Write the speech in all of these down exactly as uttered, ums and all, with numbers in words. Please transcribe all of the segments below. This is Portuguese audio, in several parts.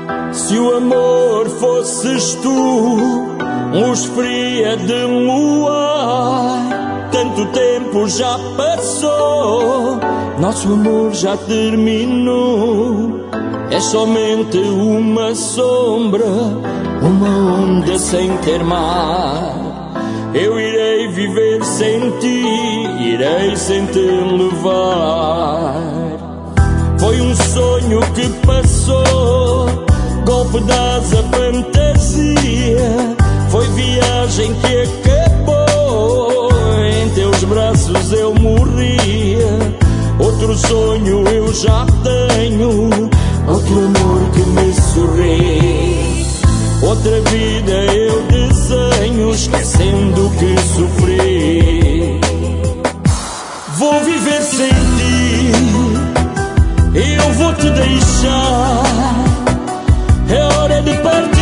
Se o amor fosses tu, luz fria de luar, tanto tempo já passou, nosso amor já terminou. É somente uma sombra, uma onda sem ter mar. Eu irei viver sem ti, irei sem te levar. Foi um sonho que passou, golpe da asa, fantasia. Foi viagem que acabou, em teus braços eu morria. Outro sonho eu já tenho, outro amor que me sorri. Outra vida eu desenho, esquecendo que sofri. Vou viver sem ti, eu vou te deixar. É hora de partir,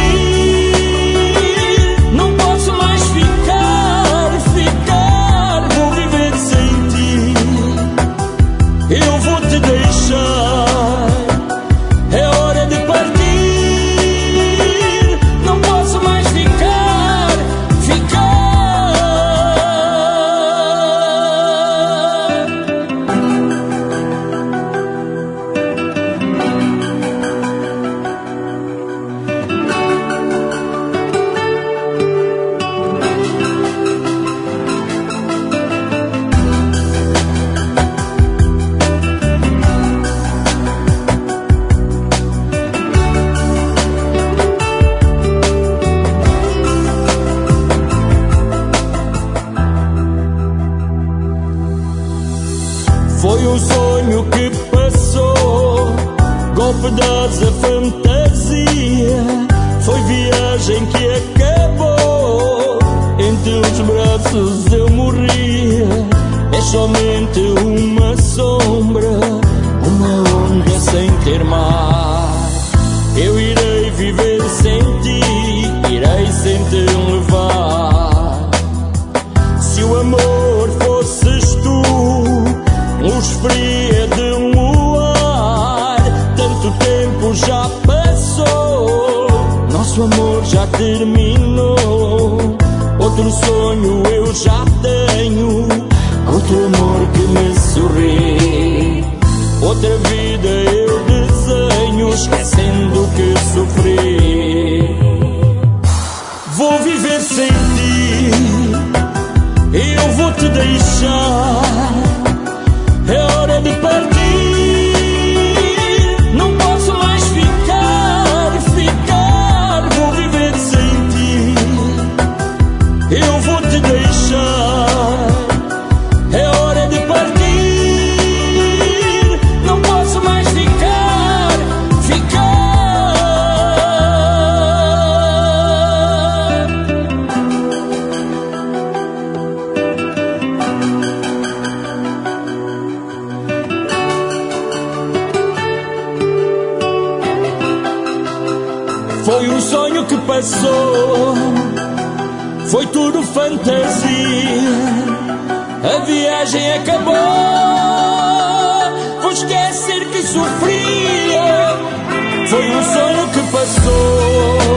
não posso mais ficar, ficar. Vou viver sem ti, eu vou te deixar. É hora de partir, não posso mais ficar, ficar. Foi um sonho que passou, golpe da asa, fantasia. Foi viagem que acabou, em teus braços eu morria. É somente uma sombra, uma onda sem ter mar. Eu irei viver sem ti, irei sem te levar. Se o amor fosses tu, luz fria de luar, tanto tempo já passou, nosso amor já terminou. Outro sonho eu já tenho, outro amor que me sorri. Outra vida eu desenho, esquecendo que sofri. Vou viver sem ti, eu vou te deixar. É hora de partir, não posso mais ficar, ficar. Vou viver sem ti, eu vou te deixar. É hora de partir, não posso mais ficar, ficar. Foi um sonho que passou, foi tudo fantasia. A viagem acabou, vou esquecer que sofria. Foi um sonho que passou,